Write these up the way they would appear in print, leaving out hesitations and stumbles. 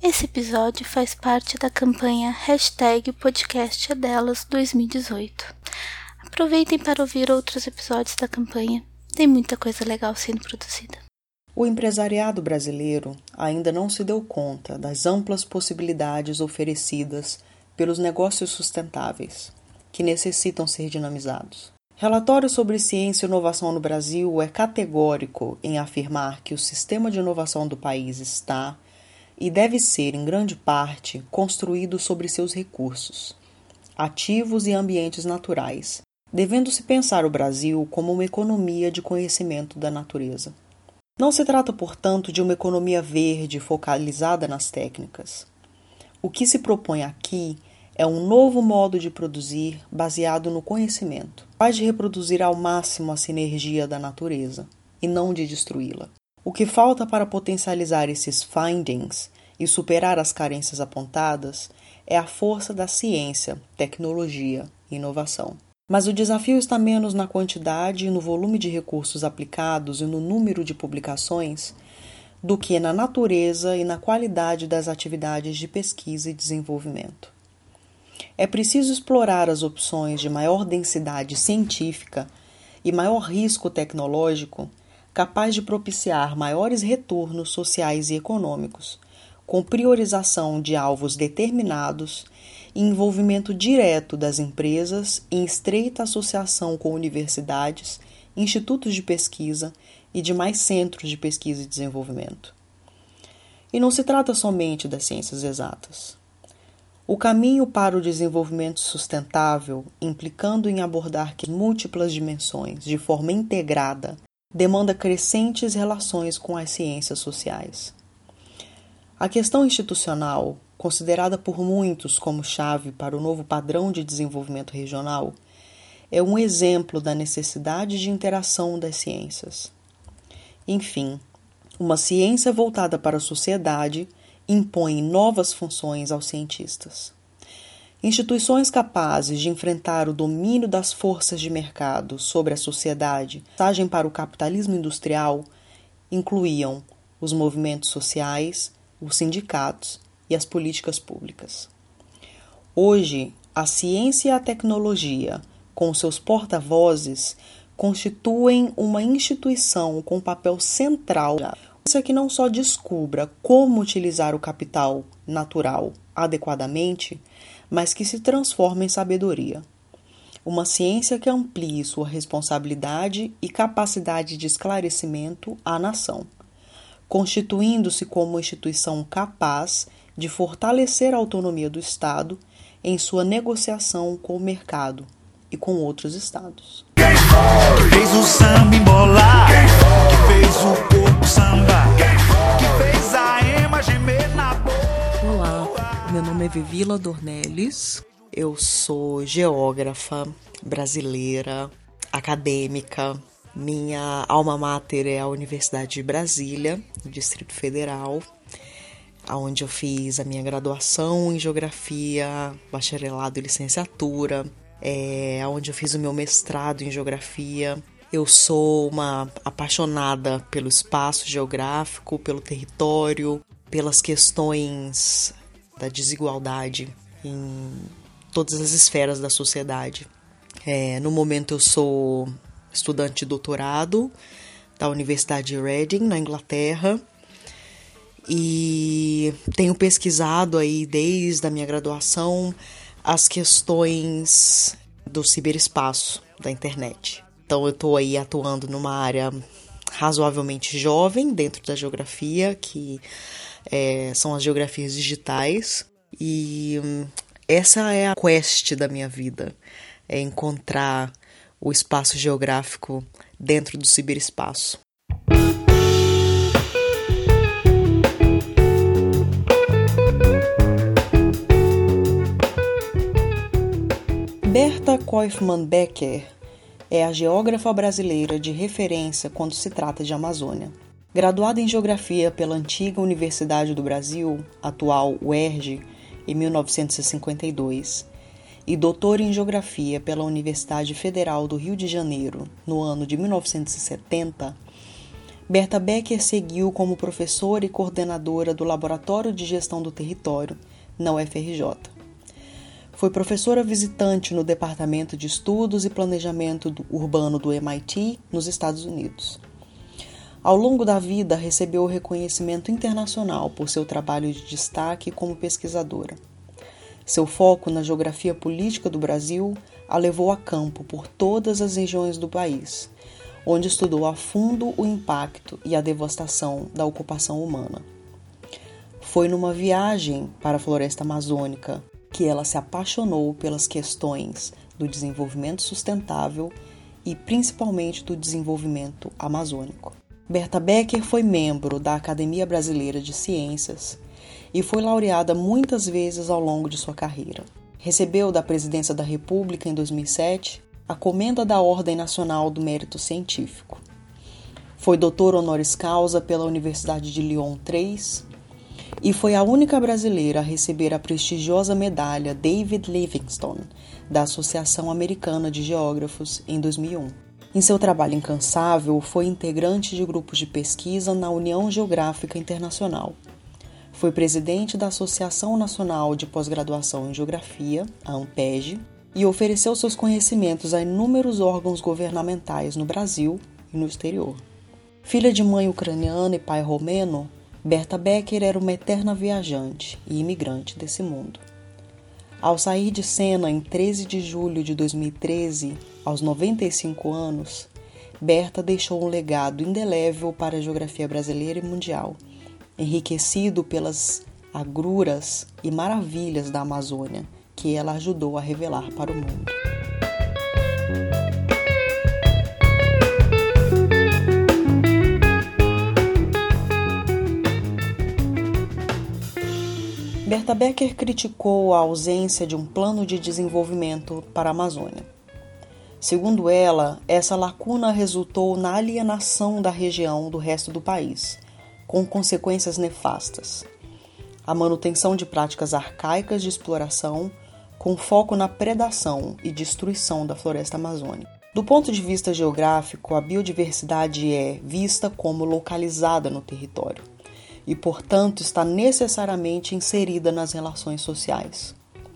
Esse episódio faz parte da campanha #PodcastEdelas 2018. Aproveitem para ouvir outros episódios da campanha. Tem muita coisa legal sendo produzida. O empresariado brasileiro ainda não se deu conta das amplas possibilidades oferecidas pelos negócios sustentáveis, que necessitam ser dinamizados. Relatório sobre ciência e inovação no Brasil é categórico em afirmar que o sistema de inovação do país está e deve ser, em grande parte, construído sobre seus recursos, ativos e ambientes naturais, devendo-se pensar o Brasil como uma economia de conhecimento da natureza. Não se trata, portanto, de uma economia verde focalizada nas técnicas. O que se propõe aqui é um novo modo de produzir baseado no conhecimento, capaz de reproduzir ao máximo a sinergia da natureza e não de destruí-la. O que falta para potencializar esses findings e superar as carências apontadas é a força da ciência, tecnologia e inovação. Mas o desafio está menos na quantidade e no volume de recursos aplicados e no número de publicações do que na natureza e na qualidade das atividades de pesquisa e desenvolvimento. É preciso explorar as opções de maior densidade científica e maior risco tecnológico capaz de propiciar maiores retornos sociais e econômicos, com priorização de alvos determinados e envolvimento direto das empresas em estreita associação com universidades, institutos de pesquisa e demais centros de pesquisa e desenvolvimento. E não se trata somente das ciências exatas. O caminho para o desenvolvimento sustentável, implicando em abordar múltiplas dimensões de forma integrada, demanda crescentes relações com as ciências sociais. A questão institucional, considerada por muitos como chave para o novo padrão de desenvolvimento regional, é um exemplo da necessidade de interação das ciências. Enfim, uma ciência voltada para a sociedade impõe novas funções aos cientistas. Instituições capazes de enfrentar o domínio das forças de mercado sobre a sociedade, passagem para o capitalismo industrial, incluíam os movimentos sociais, os sindicatos e as políticas públicas. Hoje, a ciência e a tecnologia, com seus porta-vozes, constituem uma instituição com papel central que não só descubra como utilizar o capital natural adequadamente, mas que se transforma em sabedoria. Uma ciência que amplie sua responsabilidade e capacidade de esclarecimento à nação, constituindo-se como instituição capaz de fortalecer a autonomia do Estado em sua negociação com o mercado e com outros estados. Quem fez o samba embolar? Quem fez o corpo samba? Quem fez a ema gemer na boca? Olá, meu nome é Vivila Dornelles, eu sou geógrafa brasileira, acadêmica. Minha alma mater é a Universidade de Brasília, no Distrito Federal, onde eu fiz a minha graduação em Geografia, bacharelado e licenciatura, onde eu fiz o meu mestrado em Geografia. Eu sou uma apaixonada pelo espaço geográfico, pelo território, pelas questões da desigualdade em todas as esferas da sociedade. No momento eu sou estudante de doutorado da Universidade de Reading, na Inglaterra, e tenho pesquisado aí desde a minha graduação as questões do ciberespaço, da internet. Então eu estou aí atuando numa área razoavelmente jovem dentro da geografia, que são as geografias digitais, e essa é a quest da minha vida, é encontrar o espaço geográfico dentro do ciberespaço. Berta Kauffmann-Becker é a geógrafa brasileira de referência quando se trata de Amazônia. Graduada em Geografia pela antiga Universidade do Brasil, atual UERJ, em 1952, e doutora em Geografia pela Universidade Federal do Rio de Janeiro, no ano de 1970, Berta Becker seguiu como professora e coordenadora do Laboratório de Gestão do Território, na UFRJ. Foi professora visitante no Departamento de Estudos e Planejamento Urbano do MIT, nos Estados Unidos. Ao longo da vida, recebeu reconhecimento internacional por seu trabalho de destaque como pesquisadora. Seu foco na geografia política do Brasil a levou a campo por todas as regiões do país, onde estudou a fundo o impacto e a devastação da ocupação humana. Foi numa viagem para a floresta amazônica que ela se apaixonou pelas questões do desenvolvimento sustentável e principalmente do desenvolvimento amazônico. Berta Becker foi membro da Academia Brasileira de Ciências e foi laureada muitas vezes ao longo de sua carreira. Recebeu da Presidência da República em 2007 a Comenda da Ordem Nacional do Mérito Científico. Foi doutor honoris causa pela Universidade de Lyon III e foi a única brasileira a receber a prestigiosa medalha David Livingstone, da Associação Americana de Geógrafos, em 2001. Em seu trabalho incansável, foi integrante de grupos de pesquisa na União Geográfica Internacional. Foi presidente da Associação Nacional de Pós-Graduação em Geografia, a ANPEG, e ofereceu seus conhecimentos a inúmeros órgãos governamentais no Brasil e no exterior. Filha de mãe ucraniana e pai romeno, Berta Becker era uma eterna viajante e imigrante desse mundo. Ao sair de cena em 13 de julho de 2013, aos 95 anos, Berta deixou um legado indelével para a geografia brasileira e mundial, enriquecido pelas agruras e maravilhas da Amazônia, que ela ajudou a revelar para o mundo. Berta Becker criticou a ausência de um plano de desenvolvimento para a Amazônia. Segundo ela, essa lacuna resultou na alienação da região do resto do país, com consequências nefastas. A manutenção de práticas arcaicas de exploração, com foco na predação e destruição da floresta amazônica. Do ponto de vista geográfico, a biodiversidade é vista como localizada no território e, portanto, está necessariamente inserida nas relações sociais.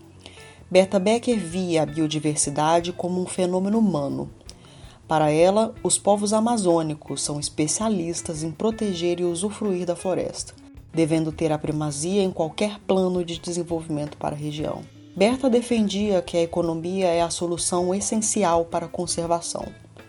Berta Becker via a biodiversidade como um fenômeno humano. Para ela, os povos amazônicos são especialistas em proteger e usufruir da floresta, devendo ter a primazia em qualquer plano de desenvolvimento para a região. Berta defendia que a economia é a solução essencial para a conservação.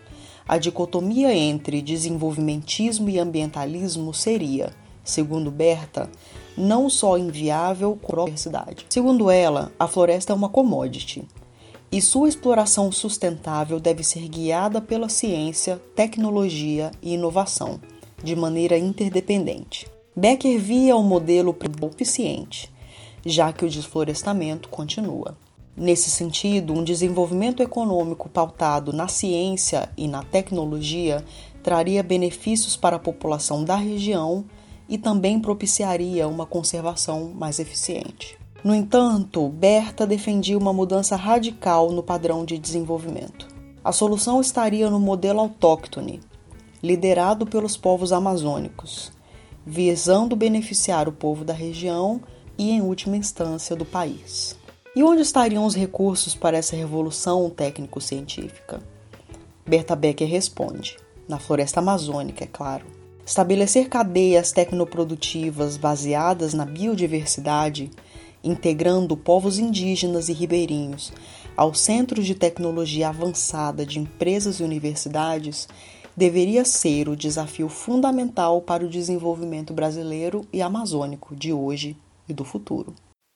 A dicotomia entre desenvolvimentismo e ambientalismo seria, segundo Berta, não só inviável como a diversidade. Segundo ela, a floresta é uma commodity e sua exploração sustentável deve ser guiada pela ciência, tecnologia e inovação, de maneira interdependente. Becker via o modelo eficiente, já que o desflorestamento continua. Nesse sentido, um desenvolvimento econômico pautado na ciência e na tecnologia traria benefícios para a população da região e também propiciaria uma conservação mais eficiente. No entanto, Berta defendia uma mudança radical no padrão de desenvolvimento. A solução estaria no modelo autóctone, liderado pelos povos amazônicos, visando beneficiar o povo da região e, em última instância, do país. E onde estariam os recursos para essa revolução técnico-científica? Berta Becker responde: na floresta amazônica, é claro. Estabelecer cadeias tecnoprodutivas baseadas na biodiversidade, integrando povos indígenas e ribeirinhos aos centros de tecnologia avançada de empresas e universidades, deveria ser o desafio fundamental para o desenvolvimento brasileiro e amazônico de hoje e do futuro.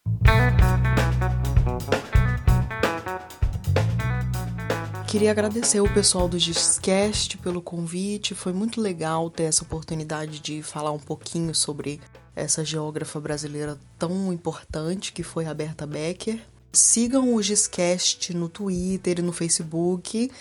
Queria agradecer o pessoal do GIScast pelo convite, foi muito legal ter essa oportunidade de falar um pouquinho sobre essa geógrafa brasileira tão importante que foi a Berta Becker. Sigam o GIScast no Twitter e no Facebook,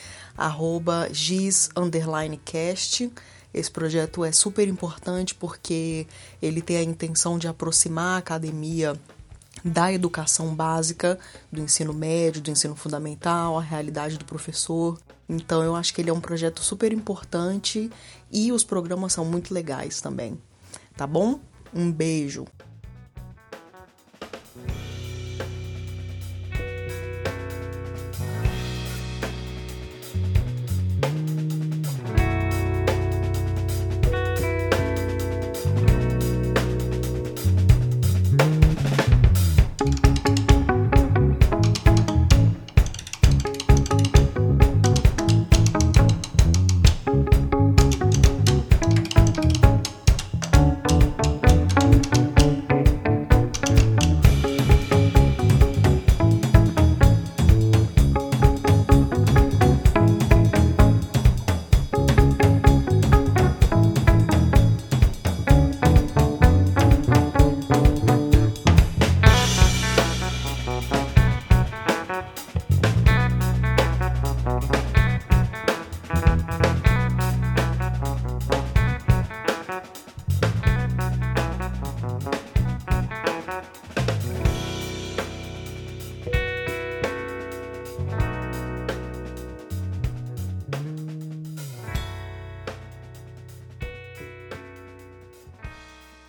@gis_cast. Esse projeto é super importante porque ele tem a intenção de aproximar a academia da educação básica, do ensino médio, do ensino fundamental, a realidade do professor. Então eu acho que ele é um projeto super importante e os programas são muito legais também, tá bom? Um beijo!